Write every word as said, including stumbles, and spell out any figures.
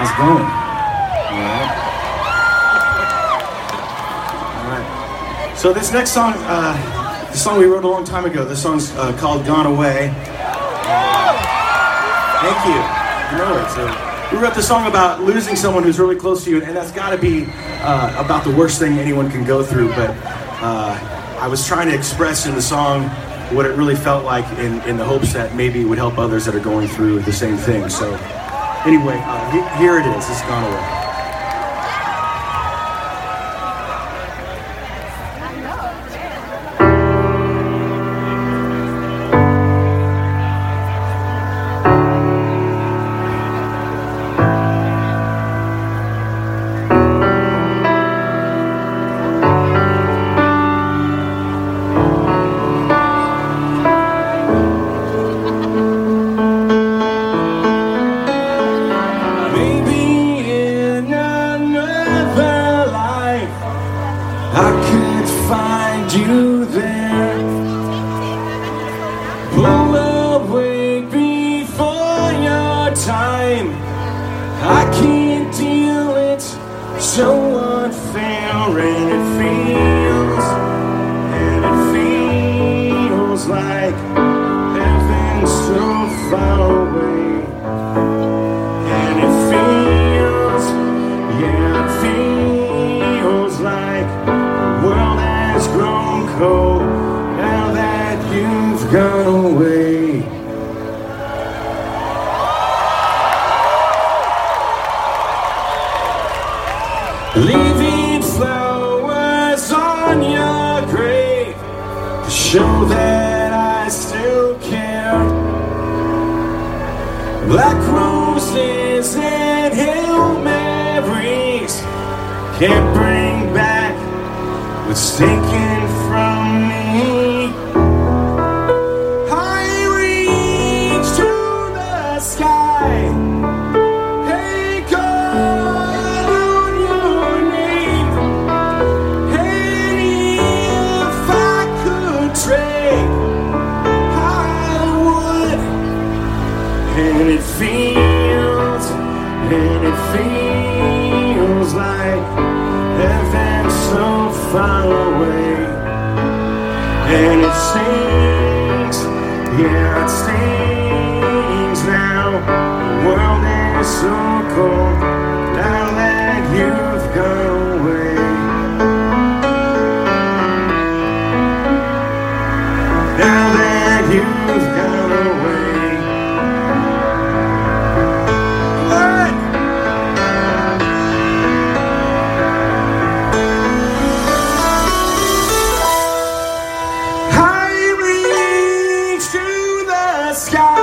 How's it going? All right. All right. So this next song, uh, the song we wrote a long time ago. This song's uh, called "Gone Away." Thank you. You know it. So we wrote this song about losing someone who's really close to you, and that's got to be uh, about the worst thing anyone can go through. But uh, I was trying to express in the song what it really felt like, in, in the hopes that maybe it would help others that are going through the same thing. So anyway, uh, he, here it is. It's "Gone Away." I could find you there. Pull away before your time. I can't deal it, so unfair. And it feels, and it feels like heaven so far away. And it feels, yeah, it feels like world has grown cold now that you've gone away. Leaving flowers on your grave to show that I still care. Black roses and Hail Marys can't bring back what's taken from me. I reach to the sky, hey, call on your name. And if I could trade, I would. And it feels, and it feels like heaven so far away. And it stings, yeah, it stings now. The world is so cold now that you've gone away. Now that you've gone away. Sky.